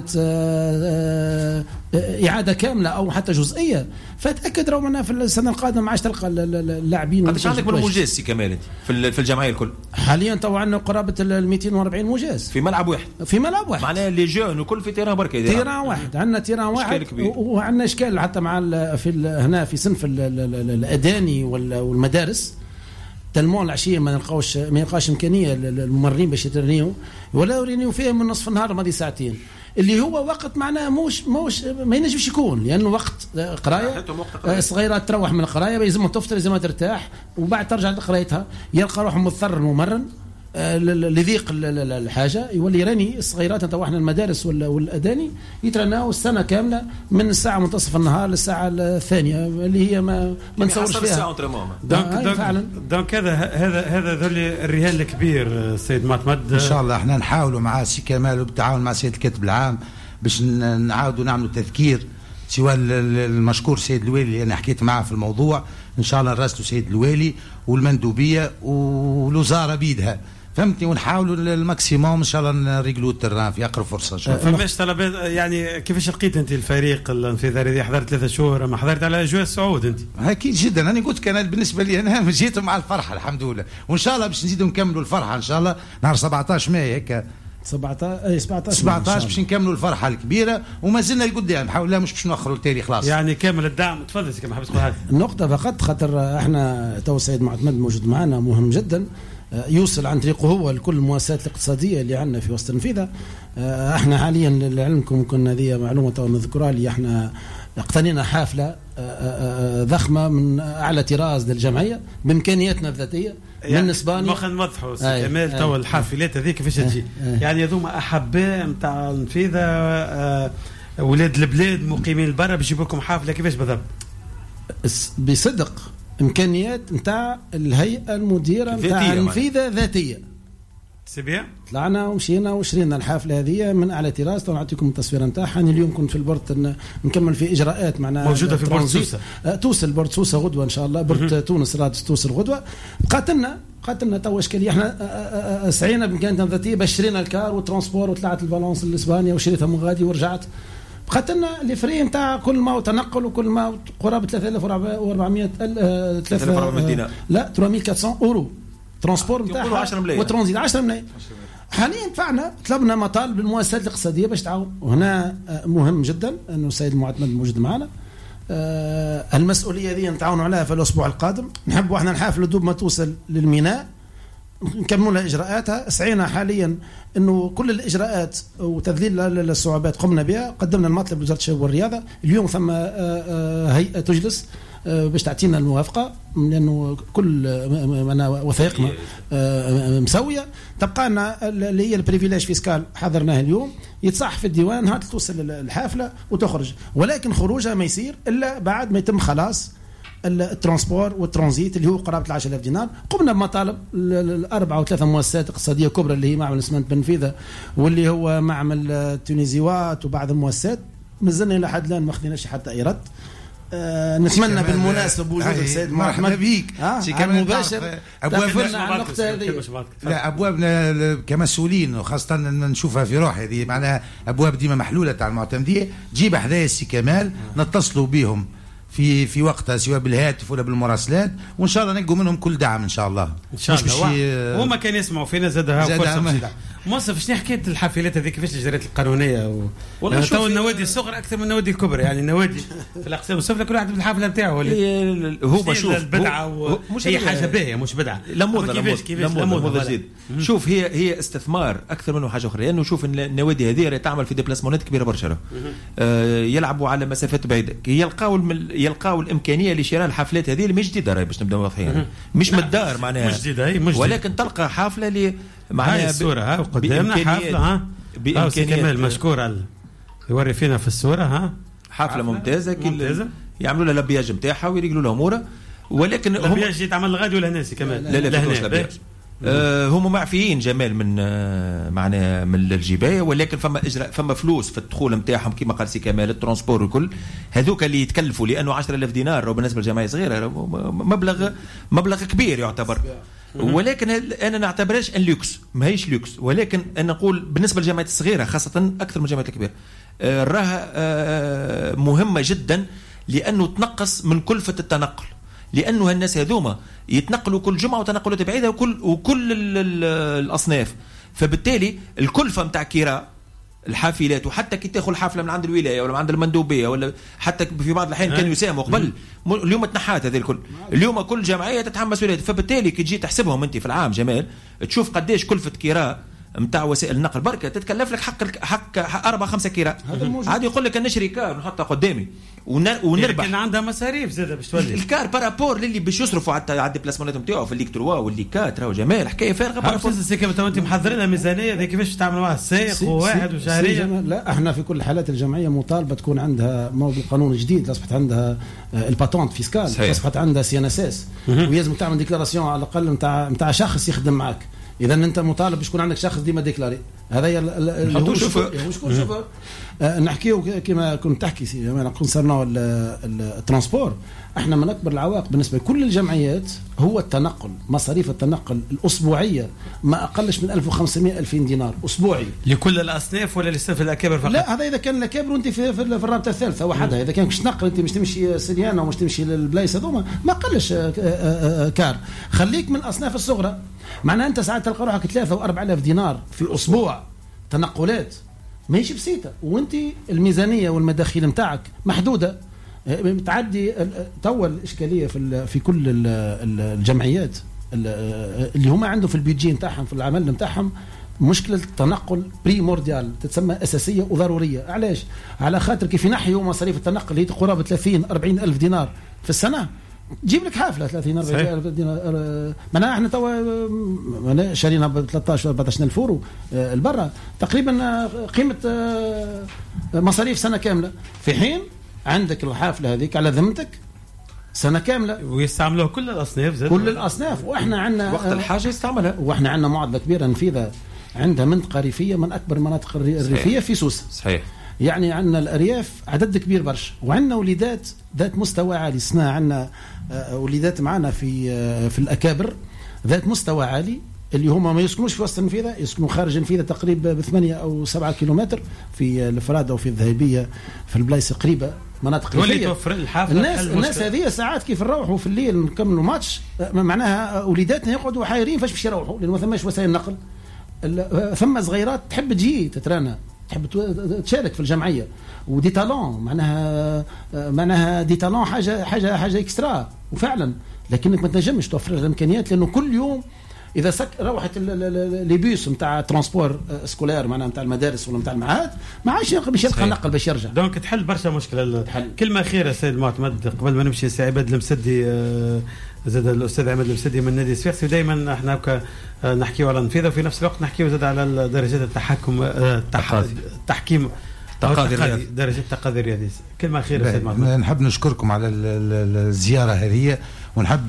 اعاده كامله او حتى جزئيه، فتاكد راهو معناها في السنه القادمه ما عادش تلقى اللاعبين. قداش عندك من المجاز سي كمال انت في في الجمعيه الكل؟ حاليا تو عندنا قرابه ال مئتين وأربعين مجاز في ملعب واحد. في ملعب واحد معناها لي جون وكل في تيران بركه. تيران واحد، عندنا تيران واحد وعندنا اشكال حتى مع في هنا في صنف الاداني والمدارس. تلمون العشيه ما نلقاوش ما يلقاش امكانيه للممرين باش يترينيو، ولا يرينيو فيه من نصف النهار ماضي ساعتين، اللي هو وقت معناه موش موش ما ينجمش يكون، لانه وقت قرايه صغيره تروح من القرايه يلزمها تفطر يلزمها ترتاح وبعد ترجع لقرايتها، يلقى روحه مضطر الممرن لضيق الحاجه يولي يراني الصغيرات انت احنا المدارس والاداني يترناو السنه كامله من الساعه منتصف النهار للساعه الثانيه اللي هي ما ما نصورش فيها. دونك دونك دونك هذا هذا هذا ذول الرهان الكبير سيد معتمد. ان شاء الله احنا نحاولوا مع سي كمال وبالتعاون مع سيد الكاتب العام باش نعاودوا نعملوا تذكير، سواء المشكور سيد الوالي اللي انا حكيت معاه في الموضوع، ان شاء الله نراسلوا سيد الوالي والمندوبيه والوزاره بيدها فهمتني، ونحاولوا الماكسيموم ان شاء الله نريقلوا التران في اقرب فرصه. فماش طلبات يعني كيفاش لقيت انت الفريق الانفذاري اللي حضرت ثلاثة شهور ما حضرت على اجواء الصعود انت؟ اكيد جدا، انا قلت كان بالنسبه لي انا جيت مع الفرحه الحمد لله، وان شاء الله باش نزيدوا نكملوا الفرحه ان شاء الله نهار سبعطاش ماي هيك سبعطاش اي سبعطاش سبعطاش باش نكملوا الفرحه الكبيره وما زلنا لقدام بحول الله، مش باش ناخروا التالي خلاص يعني كامل الدعم. تفضل سي كما حبيت تقول هذه النقطه فقط خاطر احنا تو السيد معتمد موجود معنا مهم جدا يوصل عن طريقه هو لكل المؤسسات الاقتصاديه اللي عندنا في وسط النفيذه. احنا حاليا لعلمكم كنا هذه معلومه تو نذكرها اللي احنا اقتنينا حافله ضخمه من اعلى طراز للجمعيه بامكانياتنا الذاتيه يعني من اسبانيا. واخا نوضحوا سي كمال تو الحافلات هذيك كيفاش تجي يعني هذوما احباء نتاع النفيذه اولاد البلاد مقيمين برا بيجيبوا لكم حافله كيفاش بالضبط؟ بصدق امكانيات نتاع الهيئه المديره نتاع النفيذه ذاتيه. سبيع طلعنا ومشينا وشرينا الحافله هذه من اعلى طراز. نعطيكم التصوير نتاعها. انا اليوم كنت في البورت نكمل في اجراءات معناها موجوده في بورت سوسه توصل بورت سوسه غدوه ان شاء الله. بورت تونس رادس توصل غدوه. قاتلنا قاتلنا تو اشكاليه احنا سعينا بامكانياتنا الذاتيه باش شرينا الكار والترانسبور وطلعت الفالونس لاسبانيا وشريتها من غادي ورجعت. قاتلنا الفري نتاع كل ما وتنقل وكل ما قرابه ثلاثة آلاف وأربعمائة ثلاثة آلاف وأربعمائة دينار لا ثلاثمائة وأربعمائة اورو ترانسبور نتاعها عشرة ملايين وترانزيت عشرة ملايين. حاليا دفعنا طلبنا مطالب المؤسسات الاقتصاديه باش تعاون. وهنا مهم جدا انه السيد المعتمد موجود معنا. آه المسؤوليه هذه نتعاونوا عليها في الاسبوع القادم. نحبوا احنا نحافلوا دوب ما توصل للميناء نكملوا لها اجراءاتها. سعينا حاليا انه كل الاجراءات وتذليل الصعوبات قمنا بها. قدمنا المطلب لوزاره الشباب والرياضه. اليوم ثم هيئه تجلس باش تعطينا الموافقه لانه كل وثائقنا مسويه. تبقى لنا اللي هي البريفيليج فيسكال حضرناه اليوم يتصح في الديوان نهار توصل الحافله وتخرج، ولكن خروجها ما يصير الا بعد ما يتم خلاص الترانسبور والترانزيت اللي هو قرابه عشرة آلاف دينار. قمنا بمطالب الاربعه وثلاثه مؤسسات اقتصاديه كبرى اللي هي معمل اسمنت بنفيذه واللي هو معمل تونيزيوات وبعض المؤسسات. مازلنا الى حد الان ما اخذناش حتى اي رد. آه نتمنى بالمناسبه بوجود السيد مرحبا بيك سي كمان مباشر ابوابنا على النقطه هذه. لا ابوابنا كمسؤولين وخاصه نشوفها في روحي هذه معناها ابواب ديما محلوله تاع المعتمديه. جيب حذايا السي كمال نتصلوا بهم في في وقتها سواء بالهاتف ولا بالمراسلات وان شاء الله نلقوا منهم كل دعم ان شاء الله. ان شاء الله هما كانوا يسمعوا فينا زادها فرصه. موصف شنو حكايه الحافلات هذيك كيفاش الاجراءات القانونيه و... والله يعني تو النوادي الصغرى اكثر من النوادي الكبرى يعني النوادي في الاقسام السفلى كل واحد بالحافله نتاعو. هو بشوف البدعه و... مش هي حاجه باهيه مش بدعه لموضه كيفاش كيفاش لموضه جديد. شوف هي هي استثمار اكثر منه حاجه اخرى لانه يعني شوف النوادي هذه راهي تعمل في ديبلاسمونات كبيره برشا. آه يلعبوا على مسافات بعيده يلقاو الم... يلقاو الامكانيه لشراء الحفلات هذه اللي مش جديده راهي باش نبداو واضحين مش من الدار معناها مش جديده ولكن تلقى حفله اللي معناها الصوره ها قدامنا حفله ها بامكانيات كمال مشكور على يوري فينا في الصوره ها حفله ممتازه ممتازه يعملوا لها لابياج نتاعها ويريقلوا لها امورها ولكن لابياج يتعمل الغادي ولا هنا كمان لا لا لا لابياج آه هم معفيين جمال من آه معناها من الجبايه ولكن فما اجراء فما فلوس في الدخول نتاعهم كما قال سي كمال الترانسبور والكل هذوك اللي يتكلفوا لانه عشرة آلاف دينار بالنسبه لجمعيه صغيره مبلغ مبلغ كبير يعتبر. ولكن انا نعتبرهاش ان لوكس، ما هيش لوكس، ولكن انا نقول بالنسبه للجامعات الصغيره خاصه اكثر من الجامعات الكبيره راها مهمه جدا، لانه تنقص من كلفه التنقل، لانه الناس هذوما يتنقلوا كل جمعه وتنقلات بعيده وكل وكل الاصناف، فبالتالي الكلفه نتاع كراء الحافلات، وحتى كي تاخذ حفله من عند الولايه ولا من عند المندوبيه ولا حتى في بعض الاحيان كانوا يساهموا قبل، اليوم تنحات هذه الكل، اليوم كل جمعيه تتحمل مسؤوليه، فبالتالي كي تجي تحسبهم انت في العام جمال تشوف قديش كلفه كراء نتاع وسائل النقل، بركه تتكلف لك حق حق, حق اربع خمسه كراء، عاد يقول لك نشري كار نحطها قدامي ونربح، لكن عندها مصاريف زاده باش تولي الكار بارابور للي باش يصرفوا على على الديبلاسمونات نتاعو في الليك تروا واللي كات راهو جمال حكايه فارغه بارابور سي كيما انت محضرين ميزانيه كيفاش تعمل معها السائق وواحد وشهريه. لا احنا في كل الحالات الجمعيه مطالبه تكون عندها موضوع قانون جديد، اصبحت عندها الباتونت فيسكال، اصبحت عندها سي ان اس اس، ولازم تعمل ديكلاراسيون على الاقل نتاع نتاع شخص يخدم معك، اذا انت مطالب باش يكون عندك شخص ديما ديكلاري، هذا هي اللي هو شوفر شوفر آه نحكيو كما كنت تحكي سي انا كونسيرنو الترانسبور، احنا من اكبر العوائق بالنسبه لكل الجمعيات هو التنقل، مصاريف التنقل الاسبوعيه ما اقلش من ألف وخمسمائة ألفين دينار اسبوعي لكل الاصناف ولا لصنف الاكابر فقط؟ لا هذا اذا كان الاكابر وانت في, في, في الرابطه الثالثه وحدها، اذا كان باش تنقل انت مش تمشي سريانه ومش تمشي للبلايص هذوما ما قلش كار، خليك من الاصناف الصغرى، معناها انت ساعات تلقى روحك ثلاثة وأربعة آلاف دينار في اسبوع تنقلات ماهيش بسيطه، وانت الميزانيه والمداخيل نتاعك محدوده، تعدي توا الاشكاليه في في كل الجمعيات اللي هما عندهم في البيجي نتاعهم في العمل نتاعهم مشكله التنقل بريمورديال تتسمى اساسيه وضروريه، علاش؟ على خاطر كيف ينحيوا مصاريف التنقل هي قرابه ثلاثين أربعين الف دينار في السنه، تجيب لك حافله ثلاثين أربعين الف دينار، معناها احنا توا شارينا ب ثلاثطاش أربعطاش الف يورو البرة، تقريبا قيمه مصاريف سنه كامله، في حين عندك الحافله هذيك على ذمتك سنه كامله ويستعملوها كل الاصناف زي كل الاصناف، واحنا عندنا وقت الحاجه يستعملها، واحنا عندنا معادله كبيره نفيذها، عندها منطقه ريفيه من اكبر المناطق الريفيه في سوسه، صحيح، يعني عندنا الارياف عدد كبير برشا، وعندنا وليدات ذات مستوى عالي، سنا عندنا وليدات معنا في في الاكابر ذات مستوى عالي اللي هما ما يسكنوش في وسط النفيذه، يسكنوا خارج النفيذه تقريبا بثمانية او سبعة كيلومتر في الفرادة وفي الذهبيه في البلايص قريبه مناطق ريفيه، الناس الناس هذه ساعات كيف نروحوا في الليل نكملوا ماتش، معناها وليداتنا يقعدوا حايرين فاش باش يروحوا لانه ما ثماش وسائل نقل، ثم صغيرات تحب تجي تترانا تحب تشارك في الجمعيه، ودي تالون معناها معناها دي تالون حاجه حاجه حاجه اكسترا وفعلا، لكنك ما تنجمش توفر الامكانيات لانه كل يوم اذا سك روحت لي بيس نتاع ترانسبور سكولير معناها نتاع المدارس ولا نتاع المعاهد ما عادش باش يلقى نقل باش يرجع، دونك تحل برشا مشكله. كلمه اخيره سيد معتمد قبل ما نمشي، سي عباد المسدي زاد الاستاذ عماد المسدي من نادي السفيحسي، ودائما احنا هكا نحكيو على النفيذه وفي نفس الوقت نحكيو زاد على درجات التحكم التحكيم التقاضي الرياضي، درجه التقاضي الرياضي. كلمه اخيره سيد معتمد. نحب نشكركم على الزياره هذه، ونحب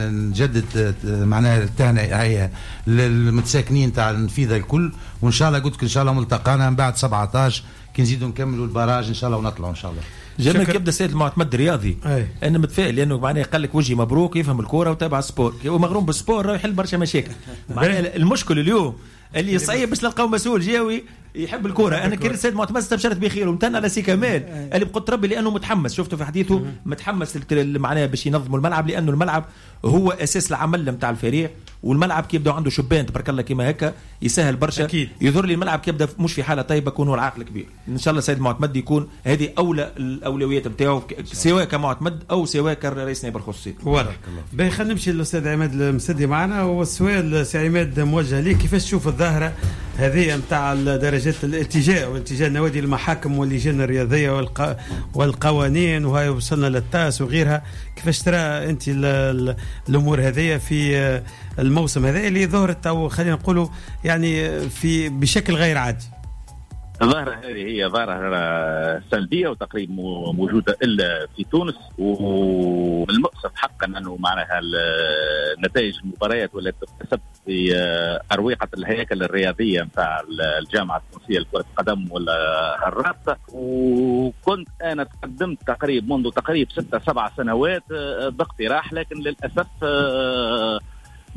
نجدد معناها التهنئه للمتساكنين تاع النفيذه الكل، وان شاء الله قلت لك ان شاء الله ملتقانا من بعد سبعطاش كي نزيدوا نكملوا البراج ان شاء الله ونطلعوا ان شاء الله. جميل كيبدا السيد المعتمد رياضي، انا متفائل لانه معناه قال لك وجهي مبروك يفهم الكوره وتابع السبور، ومغروم بالسبور راه يحل برشا مشاكل. معناه المشكل اليوم اللي صعيب باش نلقاو مسؤول جاوي يحب الكوره. انا كريت السيد معتمد استبشرت بخير ومتن على سي كمال اللي بقدر ربي لانه متحمس، شفته في حديثه متحمس معناه باش ينظموا الملعب، لانه الملعب هو اساس العمل نتاع الفريق، والملعب كي يبدا عنده شبان تبارك الله كيما هكا يسهل برشا. يظهر لي الملعب كي يبدا مش في حاله طيبه يكون هو العاقل الكبير. ان شاء الله السيد معتمد يكون هذه اولى الاولويات نتاعو سواء كمعتمد او سواء كرئيس نائب الخصوصي. بارك الله. باهي خلينا نمشي للاستاذ عماد المسدي معنا، والسؤال سي عماد موجه ليك، كيفاش تشوف الظاهره هذه نتاع درجات الاتجاه واتجاه النوادي المحاكم واللجان الرياضيه والق... والقوانين، وهاي وصلنا للتاس وغيرها، كيفاش ترى انت الامور هذه في الموسم هذا اللي ظهرت او خلينا نقولوا يعني في بشكل غير عادي؟ الظاهرة هذه هي ظاهرة سلبية وتقريبا موجودة إلا في تونس، ومن المؤسف حقا أنه معناها نتائج المباريات والتي تكتسب في أروقة الهياكل الرياضية نتاع الجامعة التونسية لكرة القدم ولا الرابطة. وكنت أنا تقدمت تقريبا منذ تقريبا ستة سبع سنوات باقتراح، لكن للأسف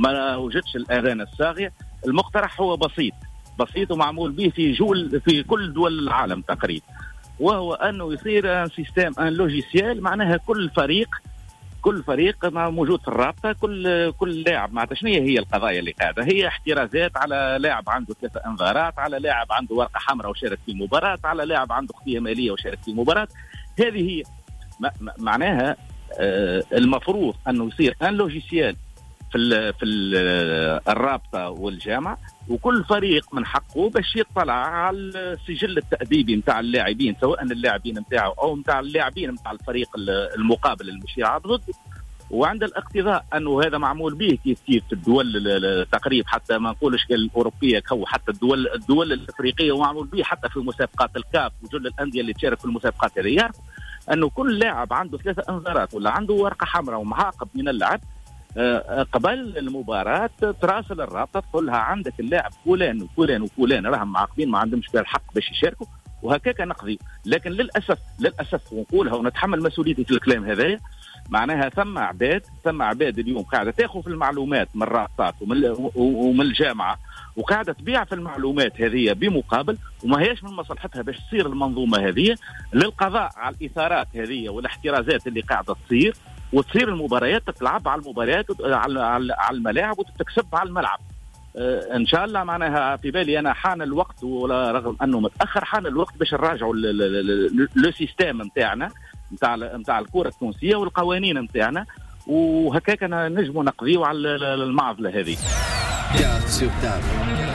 ما وجدش الاذان الصاغيه. المقترح هو بسيط بسيط ومعمول به في جول في كل دول العالم تقريبا، وهو انه يصير ان سيستم ان لوجيسيال، معناها كل فريق كل فريق موجود في الرابطه، كل كل لاعب معناتها شنو هي القضايا اللي قاعده؟ هي احترازات على لاعب عنده ثلاثه انذارات، على لاعب عنده ورقه حمراء وشارك في مباراه، على لاعب عنده خطيه ماليه وشارك في مباراه. هذه هي معناها آه المفروض انه يصير ان لوجيسيال في ال في ال الرابطه والجامعه، وكل فريق من حقه باش يطلع على السجل التأديبي نتاع اللاعبين، سواء اللاعبين نتاعه او نتاع اللاعبين نتاع الفريق المقابل المشي يلعب ضده. وعند الاقتضاء انه هذا معمول به كيف كيف في الدول تقريبا، حتى ما نقولش الاوروبيه او حتى الدول الدول الافريقيه، ومعمول به حتى في مسابقات الكاف وجل الانديه اللي تشارك في المسابقات هذه، يعرف انه كل لاعب عنده ثلاثه انذارات ولا عنده ورقه حمراء ومعاقب من اللعب قبل المباراة تراسل الرابطة تقول لها عندك اللاعب فلان وفلان وفلان راهم معاقبين ما عندهمش الحق باش يشاركوا، وهكاك نقضي. لكن للأسف للأسف ونقولها ونتحمل مسؤوليتي في الكلام هذايا، معناها ثم عباد ثم عباد اليوم قاعدة تاخذ في المعلومات من الرابطات ومن, ومن الجامعة، وقاعدة تبيع في المعلومات هذه بمقابل، وما هيش من مصلحتها باش تصير المنظومة هذه للقضاء على الإثارات هذه والاحترازات اللي قاعدة تصير، وتصير المباريات تتلعب على المباريات على على الملاعب وتتكسب على الملعب. آه ان شاء الله معناها في بالي انا حان الوقت، ولا رغم انه متاخر حان الوقت باش نراجعوا لو سيستيم نتاعنا نتاع نتاع الكره التونسيه والقوانين نتاعنا، وهكاك نجموا نقضيوا على المعضله هذه. كارت سور تابل